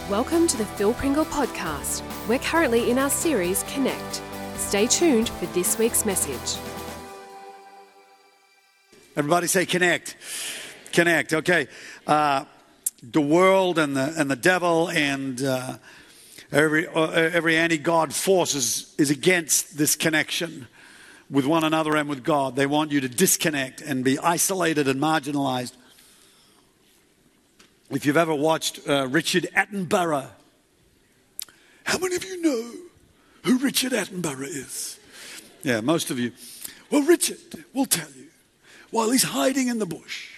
Welcome to the Phil Pringle Podcast. We're currently in our series, Connect. Stay tuned for this week's message. Everybody say connect. Connect, okay. The world and the devil and every anti-God force is against this connection with one another and with God. They want you to disconnect and be isolated and marginalized. If you've ever watched Richard Attenborough, how many of you know who Richard Attenborough is? Yeah, most of you. Well, Richard will tell you while he's hiding in the bush.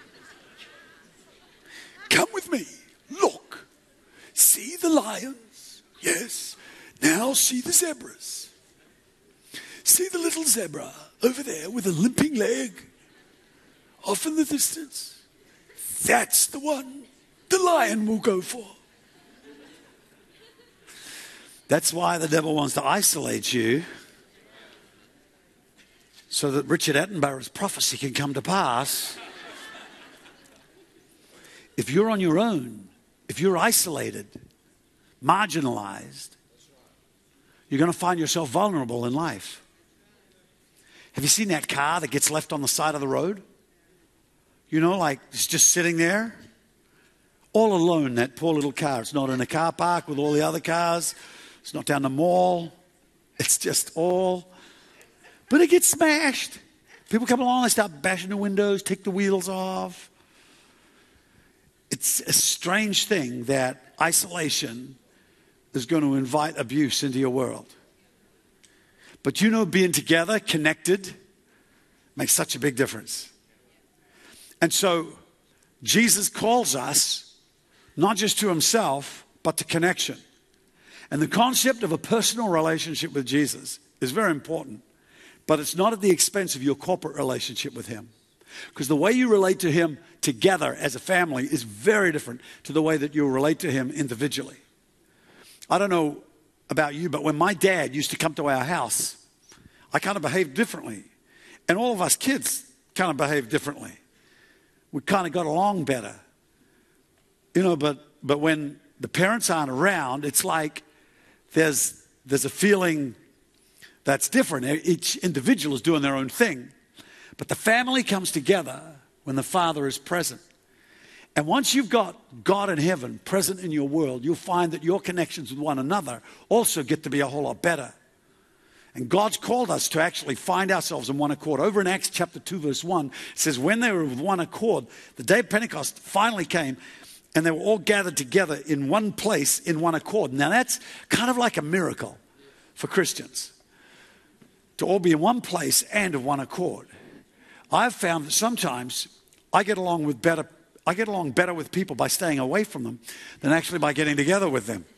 Come with me. Look. See the lions? Yes. Now see the zebras. See the little zebra over there with a limping leg off in the distance? That's the one the lion will go for. That's why the devil wants to isolate you, so that Richard Attenborough's prophecy can come to pass. If you're on your own, if you're isolated, marginalized, you're going to find yourself vulnerable in life. Have you seen that car that gets left on the side of the road? You know, like it's just sitting there, all alone, that poor little car. It's not in a car park with all the other cars. It's not down the mall. It's just all, but it gets smashed. People come along, they start bashing the windows, take the wheels off. It's a strange thing that isolation is going to invite abuse into your world. But you know, being together, connected, makes such a big difference. And so Jesus calls us not just to himself, but to connection. And the concept of a personal relationship with Jesus is very important, but it's not at the expense of your corporate relationship with him. Because the way you relate to him together as a family is very different to the way that you relate to him individually. I don't know about you, but when my dad used to come to our house, I kind of behaved differently. And all of us kids kind of behaved differently. We kind of got along better. You know, but when the parents aren't around, it's like there's a feeling that's different. Each individual is doing their own thing. But the family comes together when the Father is present. And once you've got God in heaven present in your world, you'll find that your connections with one another also get to be a whole lot better. And God's called us to actually find ourselves in one accord. Over in Acts chapter 2, verse 1, it says, when they were with one accord, the day of Pentecost finally came, and they were all gathered together in one place, in one accord. Now that's kind of like a miracle for Christians, to all be in one place and of one accord. I've found that sometimes I get along better with people by staying away from them than actually by getting together with them.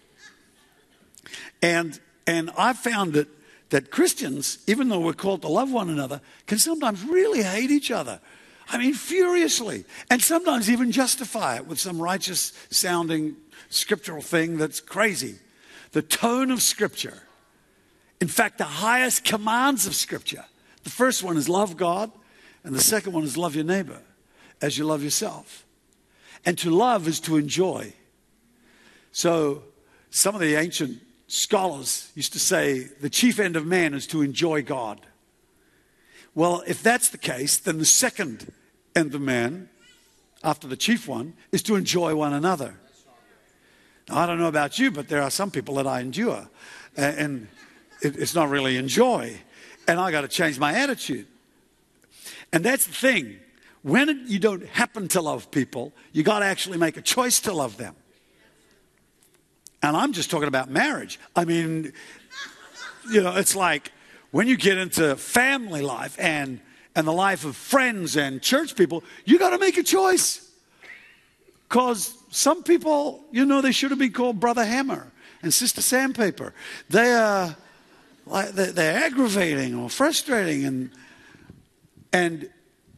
And I've found that Christians, even though we're called to love one another, can sometimes really hate each other. I mean, furiously. And sometimes even justify it with some righteous sounding scriptural thing that's crazy. The tone of Scripture. In fact, the highest commands of Scripture. The first one is love God, and the second one is love your neighbor as you love yourself. And to love is to enjoy. So some of the ancient scholars used to say the chief end of man is to enjoy God. Well, if that's the case, then the second end of man, after the chief one, is to enjoy one another. Now, I don't know about you, but there are some people that I endure, and it's not really enjoy. And I got to change my attitude. And that's the thing. When you don't happen to love people, you got to actually make a choice to love them. And I'm just talking about marriage. I mean, you know, it's like when you get into family life and the life of friends and church people, you got to make a choice. Because some people, you know, they should have been called Brother Hammer and Sister Sandpaper. They're aggravating or frustrating, and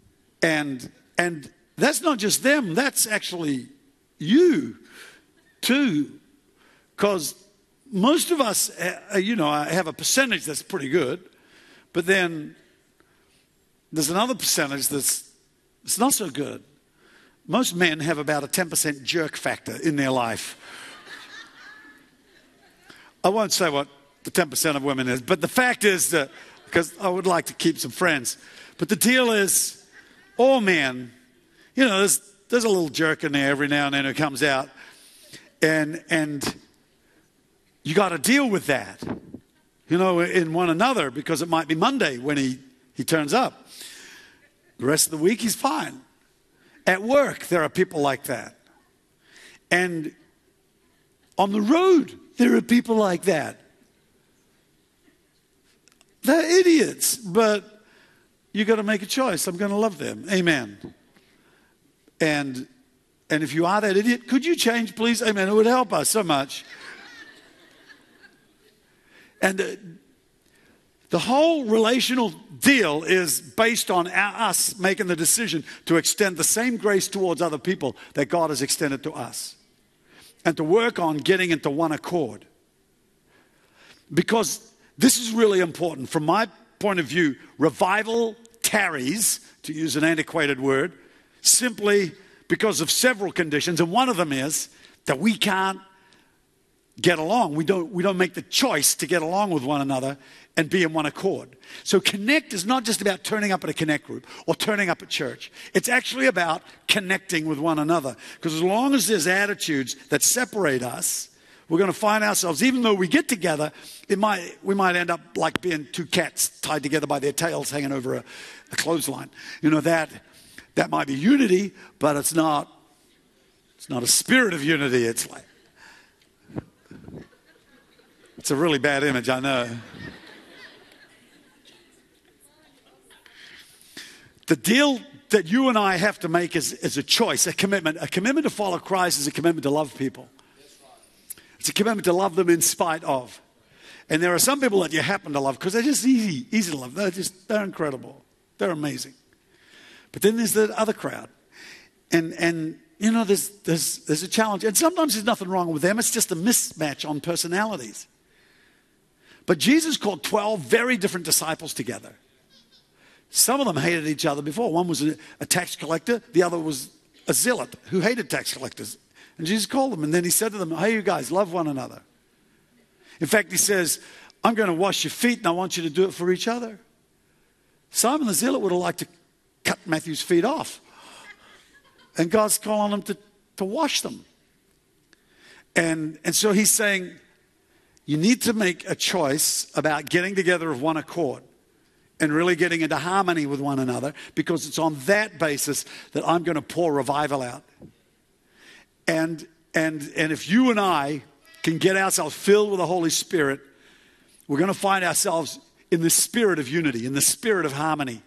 that's not just them. That's actually you too. Because most of us, you know, have a percentage that's pretty good, but then there's another percentage that's not so good. Most men have about a 10% jerk factor in their life. I won't say what the 10% of women is, but the fact is that, because I would like to keep some friends, but the deal is, all men, you know, there's a little jerk in there every now and then who comes out, and you got to deal with that, you know, in one another, because it might be Monday when he turns up. The rest of the week, he's fine. At work, there are people like that. And on the road, there are people like that. They're idiots, but you got to make a choice. I'm going to love them. Amen. And if you are that idiot, could you change, please? Amen. It would help us so much. And the whole relational deal is based on us making the decision to extend the same grace towards other people that God has extended to us, and to work on getting into one accord. Because this is really important. From my point of view, revival tarries, to use an antiquated word, simply because of several conditions, and one of them is that we can't get along. We don't make the choice to get along with one another and be in one accord. So connect is not just about turning up at a connect group or turning up at church. It's actually about connecting with one another. Because as long as there's attitudes that separate us, we're going to find ourselves, even though we get together, we might end up like being two cats tied together by their tails hanging over a clothesline. You know, that might be unity, but it's not a spirit of unity. It's a really bad image, I know. The deal that you and I have to make is a choice, a commitment. A commitment to follow Christ is a commitment to love people. It's a commitment to love them in spite of. And there are some people that you happen to love because they're just easy to love. They're incredible. They're amazing. But then there's the other crowd. And you know, there's a challenge. And sometimes there's nothing wrong with them. It's just a mismatch on personalities. But Jesus called 12 very different disciples together. Some of them hated each other before. One was a tax collector. The other was a zealot who hated tax collectors. And Jesus called them. And then he said to them, hey, you guys, love one another. In fact, he says, I'm going to wash your feet and I want you to do it for each other. Simon the zealot would have liked to cut Matthew's feet off. And God's calling him to wash them. And so he's saying, you need to make a choice about getting together of one accord and really getting into harmony with one another, because it's on that basis that I'm going to pour revival out. And if you and I can get ourselves filled with the Holy Spirit, we're going to find ourselves in the spirit of unity, in the spirit of harmony.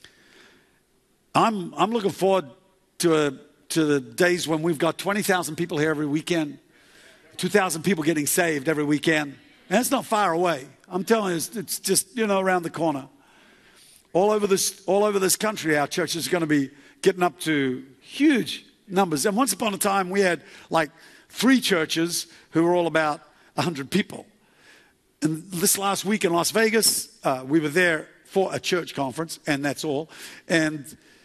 I'm looking forward to the days when we've got 20,000 people here every weekend, 2,000 people getting saved every weekend. And that's not far away. I'm telling you, it's just, you know, around the corner. All over this country, our church is going to be getting up to huge numbers. And once upon a time, we had like 3 churches who were all about 100 people. And this last week in Las Vegas, we were there for a church conference, and that's all. And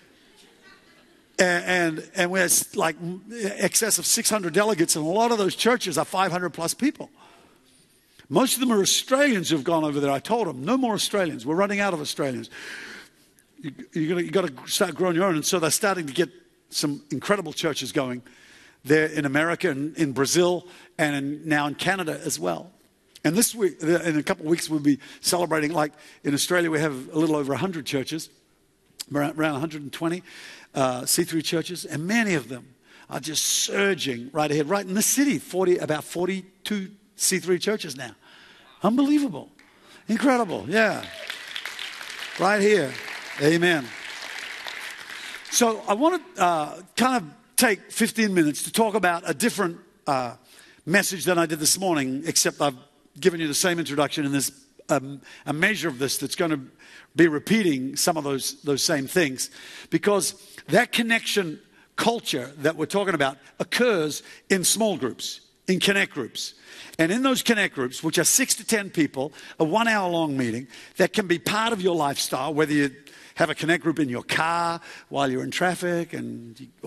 we had like excess of 600 delegates, and a lot of those churches are 500 plus people. Most of them are Australians who've gone over there. I told them, no more Australians. We're running out of Australians. You got to start growing your own. And so they're starting to get some incredible churches going there in America and in Brazil and now in Canada as well. And this week, in a couple of weeks, we'll be celebrating, like in Australia, we have a little over 100 churches, around 120 C3 churches, and many of them are just surging right ahead. Right in the city, about 42 C3 churches now. Unbelievable. Incredible. Yeah. Right here. Amen. So I want to kind of take 15 minutes to talk about a different message than I did this morning, except I've given you the same introduction, and there's a measure of this that's going to be repeating some of those same things, because that connection culture that we're talking about occurs in small groups, in connect groups. And in those connect groups, which are 6 to 10 people, a 1 hour long meeting that can be part of your lifestyle, whether you have a connect group in your car while you're in traffic and or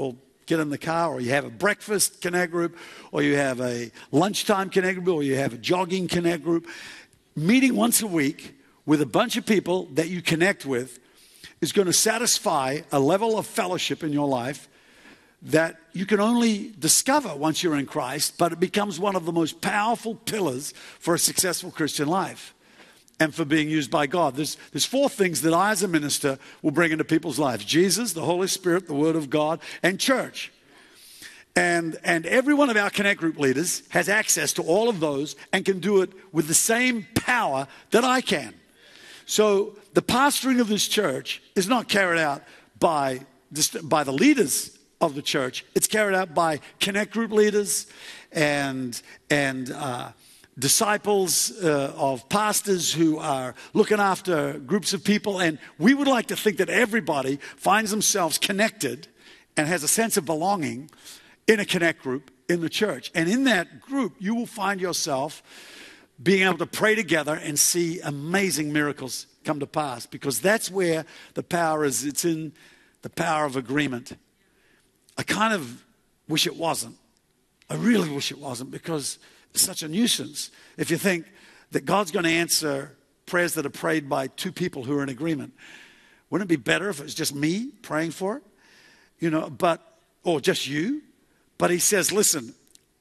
get in the car, or you have a breakfast connect group, or you have a lunchtime connect group, or you have a jogging connect group. Meeting once a week with a bunch of people that you connect with is going to satisfy a level of fellowship in your life that you can only discover once you're in Christ, but it becomes one of the most powerful pillars for a successful Christian life and for being used by God. There's 4 things that I as a minister will bring into people's lives: Jesus, the Holy Spirit, the Word of God, and church. And every one of our Connect Group leaders has access to all of those and can do it with the same power that I can. So the pastoring of this church is not carried out by the leaders of the church. It's carried out by Connect Group leaders and disciples of pastors who are looking after groups of people. And we would like to think that everybody finds themselves connected and has a sense of belonging in a Connect Group in the church. And in that group, you will find yourself being able to pray together and see amazing miracles come to pass, because that's where the power is. It's in the power of agreement. I kind of wish it wasn't. I really wish it wasn't, because it's such a nuisance if you think that God's going to answer prayers that are prayed by 2 people who are in agreement. Wouldn't it be better if it was just me praying for it? Or just you? But he says, listen,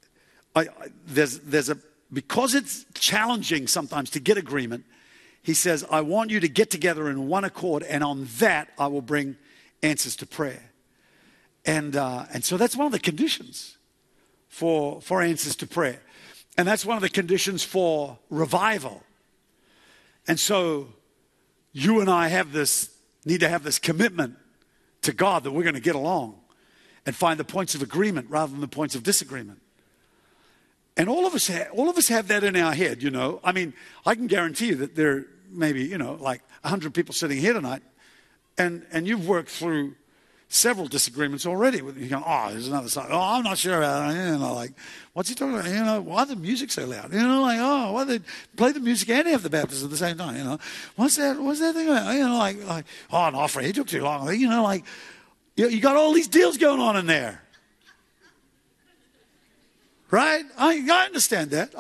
because it's challenging sometimes to get agreement, he says, I want you to get together in one accord, and on that I will bring answers to prayer. And so that's one of the conditions for answers to prayer. And that's one of the conditions for revival. And so you and I need to have this commitment to God that we're going to get along and find the points of agreement rather than the points of disagreement. And all of us have that in our head, you know. I mean, I can guarantee you that there may be, like 100 people sitting here tonight, and you've worked through several disagreements already. You go, there's another side. Oh, I'm not sure about it. Like, what's he talking about? Why is the music so loud? Why they play the music and have the baptism at the same time? What's that thing about? An offering, he took too long. You got all these deals going on in there. Right? I understand that.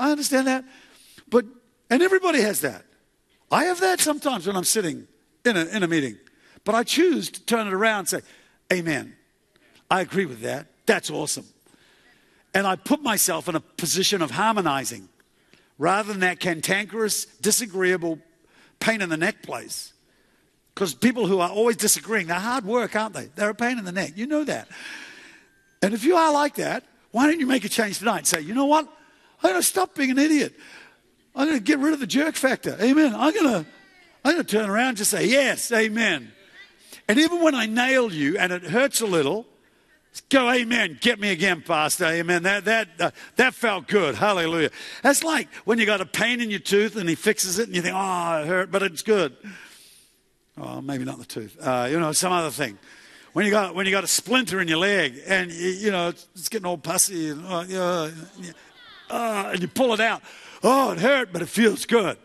And everybody has that. I have that sometimes when I'm sitting in a meeting. But I choose to turn it around and say, amen. I agree with that. That's awesome. And I put myself in a position of harmonizing rather than that cantankerous, disagreeable, pain in the neck place. Because people who are always disagreeing, they're hard work, aren't they? They're a pain in the neck. You know that. And if you are like that, why don't you make a change tonight and say, you know what? I'm going to stop being an idiot. I'm going to get rid of the jerk factor. Amen. I'm going to turn around and just say, yes, amen. And even when I nail you and it hurts a little, go, amen. Get me again, Pastor. Amen. That felt good. Hallelujah. That's like when you got a pain in your tooth and he fixes it and you think, it hurt, but it's good. Oh, maybe not the tooth. Some other thing. When you got a splinter in your leg and it's getting all pussy and you pull it out. Oh, it hurt, but it feels good.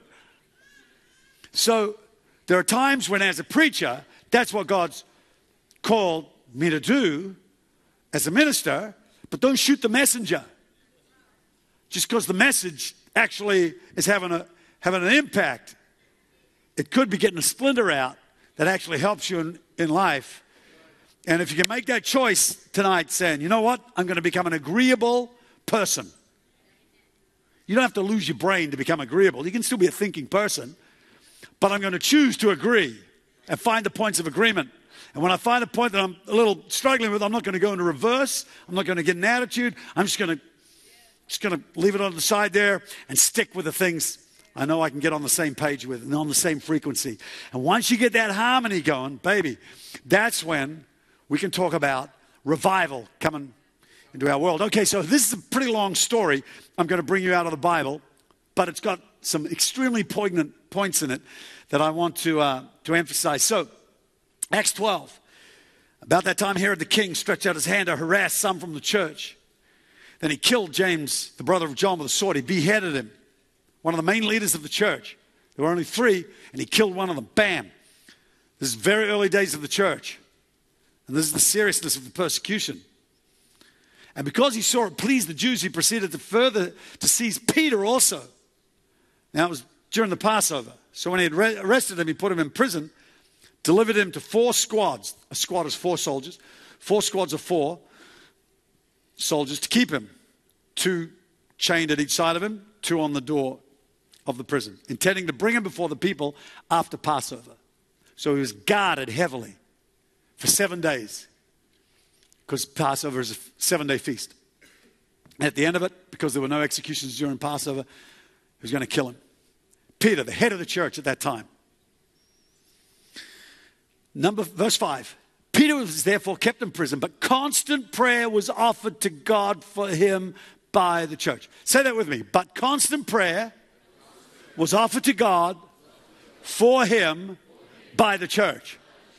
So there are times when, as a preacher, that's what God's called me to do as a minister, but don't shoot the messenger. Just because the message actually is having an impact. It could be getting a splinter out that actually helps you in life. And if you can make that choice tonight, saying, you know what, I'm going to become an agreeable person. You don't have to lose your brain to become agreeable. You can still be a thinking person. But I'm going to choose to agree and find the points of agreement. And when I find a point that I'm a little struggling with, I'm not going to go into reverse. I'm not going to get an attitude. I'm just going to leave it on the side there and stick with the things I know I can get on the same page with and on the same frequency. And once you get that harmony going, baby, that's when we can talk about revival coming into our world. Okay, so this is a pretty long story. I'm going to bring you out of the Bible, but it's got some extremely poignant points in it that I want to emphasize. So, Acts 12. About that time, Herod the king stretched out his hand to harass some from the church. Then he killed James, the brother of John, with a sword. He beheaded him, one of the main leaders of the church. There were only 3, and he killed one of them. Bam. This is very early days of the church. And this is the seriousness of the persecution. And because he saw it pleased the Jews, he proceeded to seize Peter also. Now, it was during the Passover. So when he had arrested him, he put him in prison, delivered him to 4 squads. A squad is 4 soldiers. 4 squads of 4 soldiers to keep him. 2 chained at each side of him, 2 on the door of the prison, intending to bring him before the people after Passover. So he was guarded heavily for 7 days, because Passover is a 7-day feast. And at the end of it, because there were no executions during Passover, he was going to kill him. Peter, the head of the church at that time. Verse 5. Peter was therefore kept in prison, but constant prayer was offered to God for him by the church. Say that with me. But constant prayer was offered to God for him by the church.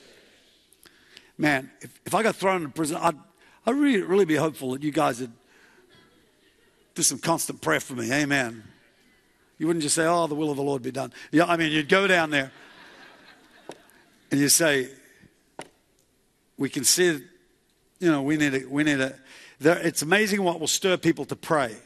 Man, if I got thrown in prison, I'd really be hopeful that you guys would do some constant prayer for me. Amen. You wouldn't just say, oh, the will of the Lord be done. Yeah, I mean, you'd go down there and you say, we can see, we need a. It's amazing what will stir people to pray.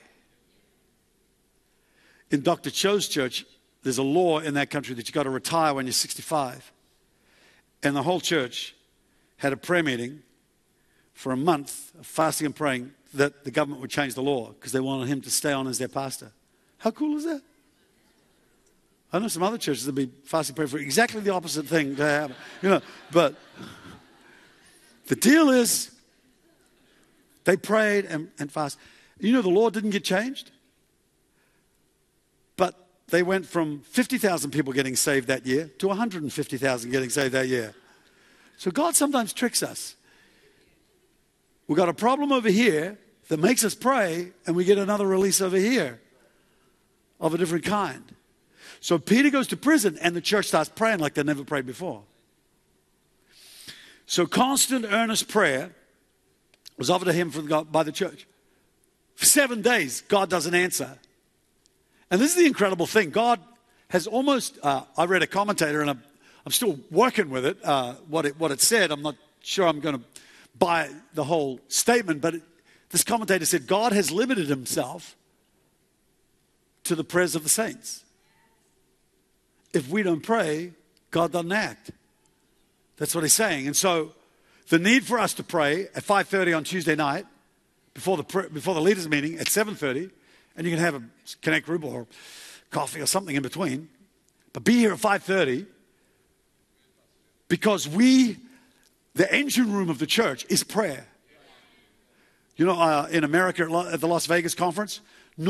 In Dr. Cho's church, there's a law in that country that you've got to retire when you're 65. And the whole church had a prayer meeting for a month of fasting and praying that the government would change the law because they wanted him to stay on as their pastor. How cool is that? I know some other churches that be fasting and praying for exactly the opposite thing to happen. But the deal is they prayed and fasted. The law didn't get changed. But they went from 50,000 people getting saved that year to 150,000 getting saved that year. So God sometimes tricks us. We've got a problem over here that makes us pray, and we get another release over here of a different kind. So Peter goes to prison, and the church starts praying like they never prayed before. So constant, earnest prayer was offered to him from God by the church. For 7 days, God doesn't answer. And this is the incredible thing. God has almost, I read a commentator, and I'm still working with it, what it said. I'm not sure I'm going to buy the whole statement, but this commentator said God has limited himself to the prayers of the saints. If we don't pray, God doesn't act. That's what he's saying. And so the need for us to pray at 5:30 on Tuesday night, before the leaders' meeting at 7:30, and you can have a Connect group or coffee or something in between, but be here at 5:30, because the engine room of the church is prayer. In America at the Las Vegas conference,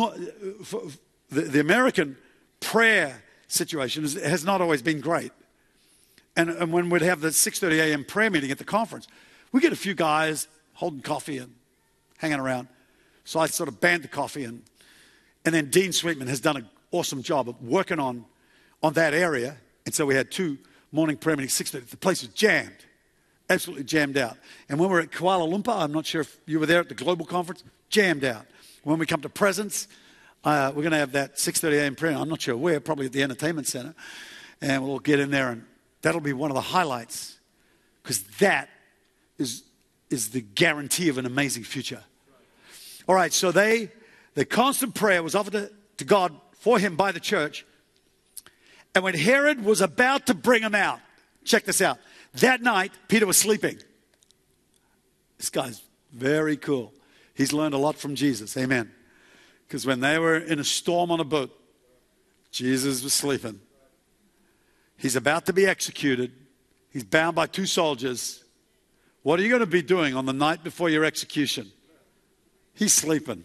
the American prayer situation has not always been great. And when we'd have the 6:30 a.m. prayer meeting at the conference, we get a few guys holding coffee and hanging around. So I sort of banned the coffee, and then Dean Sweetman has done an awesome job of working on that area. And so we had 2 morning prayer meetings, 6:30. The place was jammed, absolutely jammed out. And when we're at Kuala Lumpur, I'm not sure if you were there at the global conference, jammed out. When we come to Presence, we're going to have that 6:30 a.m. prayer. I'm not sure where, probably at the entertainment center. And we'll get in there, and that'll be one of the highlights, because that is the guarantee of an amazing future. All right, so the constant prayer was offered to God for him by the church. And when Herod was about to bring him out, check this out. That night, Peter was sleeping. This guy's very cool. He's learned a lot from Jesus. Amen. Because when they were in a storm on a boat, Jesus was sleeping. He's about to be executed. He's bound by 2 soldiers. What are you going to be doing on the night before your execution? He's sleeping.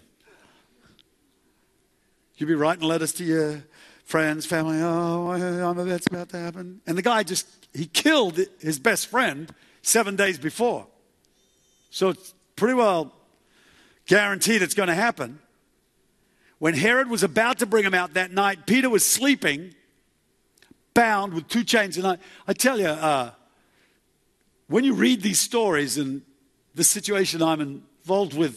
You'll be writing letters to your friends, family. Oh, that's about to happen. And the guy he killed his best friend 7 days before. So it's pretty well guaranteed it's going to happen. When Herod was about to bring him out that night, Peter was sleeping, bound with 2 chains. And I tell you, when you read these stories and the situation I'm involved with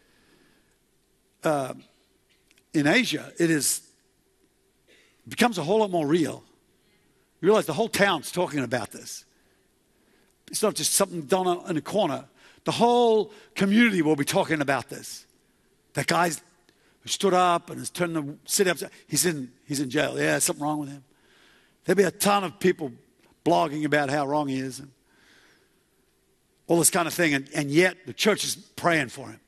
in Asia, it becomes a whole lot more real. You realize the whole town's talking about this. It's not just something done in a corner. The whole community will be talking about this. That guy who stood up and has turned the city upside. He's in jail. Yeah, there's something wrong with him. There'll be a ton of people blogging about how wrong he is and all this kind of thing. And yet the church is praying for him.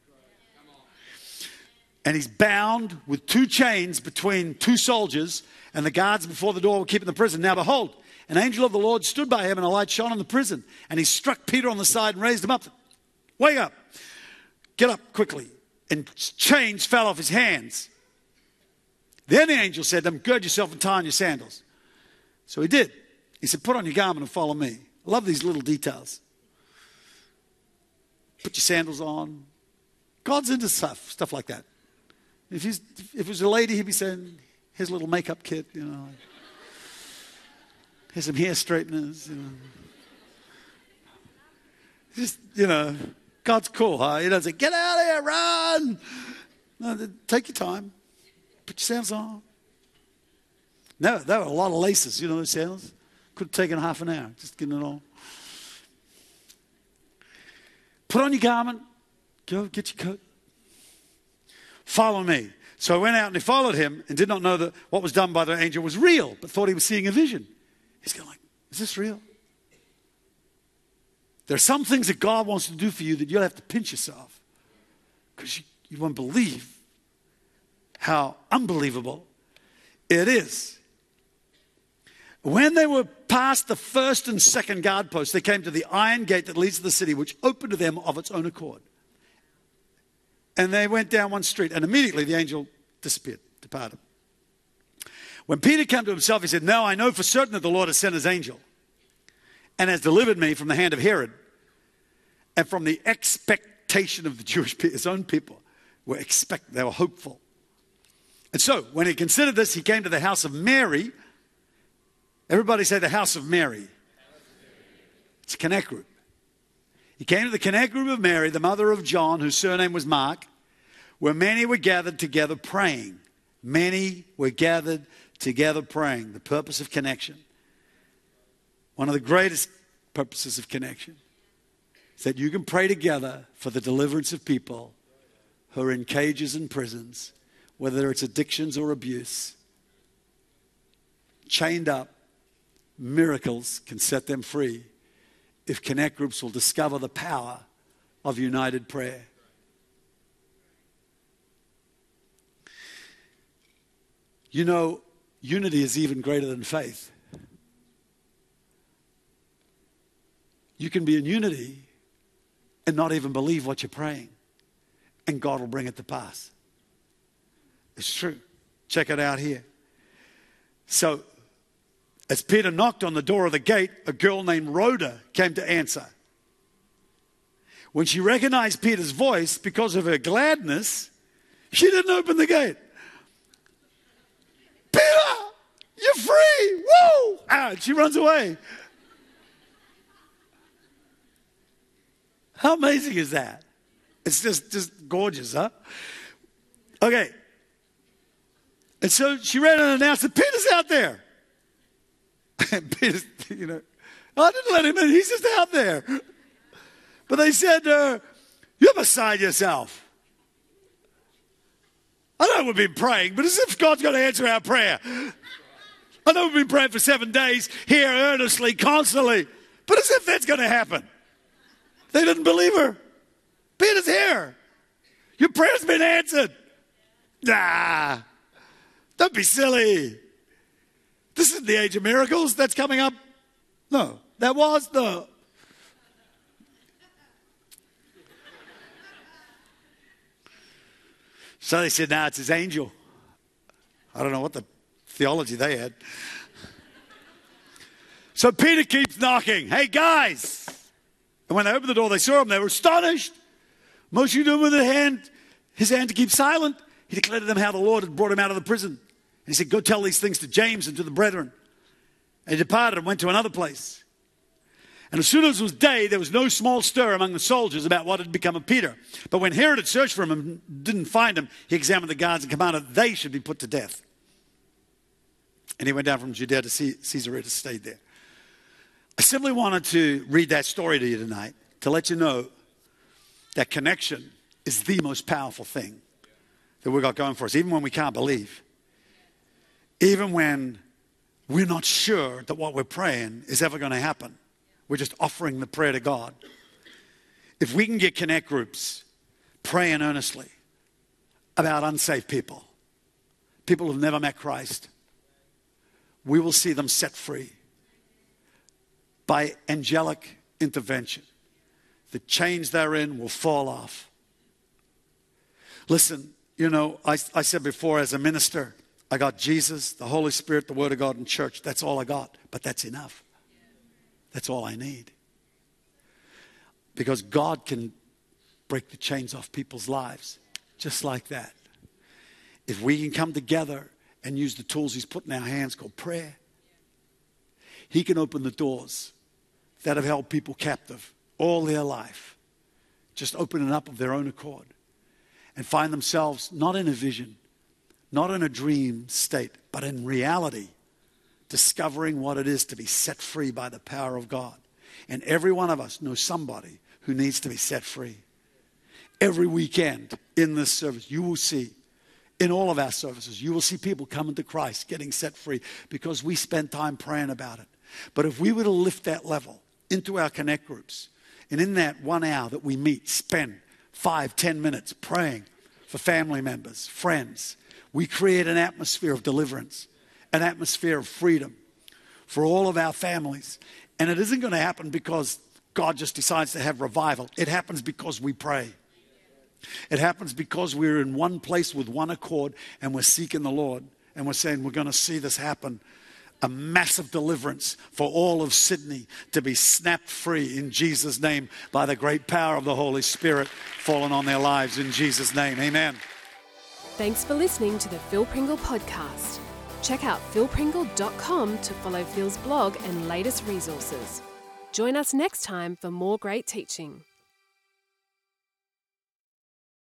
And he's bound with 2 chains between 2 soldiers, and the guards before the door were keeping the prison. Now behold, an angel of the Lord stood by him, and a light shone in the prison. And he struck Peter on the side and raised him up. Wake up. Get up quickly. And chains fell off his hands. Then the angel said to him, gird yourself and tie on your sandals. So he did. He said, put on your garment and follow me. I love these little details. Put your sandals on. God's into stuff like that. If it was a lady, he'd be saying, here's a little makeup kit, you know. Here's some hair straighteners, you know. Just, you know, God's cool, huh? He doesn't say, get out of here, run. No, take your time. Put your sandals on. No, there were a lot of laces, you know, those sandals. Could have taken half an hour, just getting it on. Put on your garment. Go, get your coat. Follow me. So I went out and he followed him and did not know that what was done by the angel was real, but thought he was seeing a vision. He's going like, is this real? There are some things that God wants to do for you that you'll have to pinch yourself because you won't believe how unbelievable it is. When they were past the first and second guard posts, they came to the iron gate that leads to the city, which opened to them of its own accord. And they went down one street, and immediately the angel disappeared, departed. When Peter came to himself, he said, now I know for certain that the Lord has sent his angel and has delivered me from the hand of Herod and from the expectation of the Jewish people. His own people they were hopeful. And so when he considered this, he came to the house of Mary. Everybody say the house of Mary. It's a connect group. He came to the connect group of Mary, the mother of John, whose surname was Mark, where many were gathered together praying. Many were gathered together praying. The purpose of connection. One of the greatest purposes of connection is that you can pray together for the deliverance of people who are in cages and prisons, whether it's addictions or abuse. Chained up, miracles can set them free if connect groups will discover the power of united prayer. You know, unity is even greater than faith. You can be in unity and not even believe what you're praying, and God will bring it to pass. It's true. Check it out here. So, as Peter knocked on the door of the gate, a girl named Rhoda came to answer. When she recognized Peter's voice, because of her gladness, she didn't open the gate. Peter, you're free! Woo! Ah, she runs away. How amazing is that? It's just gorgeous, huh? Okay. And so she ran and announced that Peter's out there. And Peter's, you know, I didn't let him in. He's just out there. But they said, you're beside yourself. I know we've been praying, but as if God's going to answer our prayer. I know we've been praying for 7 days here earnestly, constantly, but as if that's going to happen. They didn't believe her. Peter's here. Your prayer's been answered. Nah, don't be silly. This isn't the age of miracles that's coming up. No, that was the... So they said, nah, it's his angel. I don't know what the theology they had. So Peter keeps knocking. Hey, guys. And when they opened the door, they saw him. They were astonished. Moshe doing with his hand to keep silent. He declared to them how the Lord had brought him out of the prison. And he said, go tell these things to James and to the brethren. And he departed and went to another place. And as soon as it was day, there was no small stir among the soldiers about what had become of Peter. But when Herod had searched for him and didn't find him, he examined the guards and commanded they should be put to death. And he went down from Judea to Caesarea to stay there. I simply wanted to read that story to you tonight to let you know that connection is the most powerful thing that we've got going for us, even when we can't believe. Even when we're not sure that what we're praying is ever going to happen. We're just offering the prayer to God. If we can get connect groups praying earnestly about unsaved people who've never met Christ, we will see them set free by angelic intervention. The chains they're in will fall off. Listen, you know, I said before, as a minister, I got Jesus, the Holy Spirit, the Word of God, and church. That's all I got. But that's enough. That's all I need. Because God can break the chains off people's lives just like that. If we can come together and use the tools He's put in our hands called prayer, He can open the doors that have held people captive all their life. Just open it up of their own accord and find themselves not in a vision, not in a dream state, but in reality, discovering what it is to be set free by the power of God. And every one of us knows somebody who needs to be set free. Every weekend in this service, you will see, in all of our services, you will see people coming to Christ, getting set free, because we spend time praying about it. But if we were to lift that level into our connect groups, and in that 1 hour that we meet, spend 5-10 minutes praying for family members, friends, we create an atmosphere of deliverance, an atmosphere of freedom for all of our families. And it isn't going to happen because God just decides to have revival. It happens because we pray. It happens because we're in one place with one accord and we're seeking the Lord. And we're saying we're going to see this happen. A massive deliverance for all of Sydney to be snapped free in Jesus' name by the great power of the Holy Spirit falling on their lives in Jesus' name. Amen. Thanks for listening to the Phil Pringle Podcast. Check out philpringle.com to follow Phil's blog and latest resources. Join us next time for more great teaching.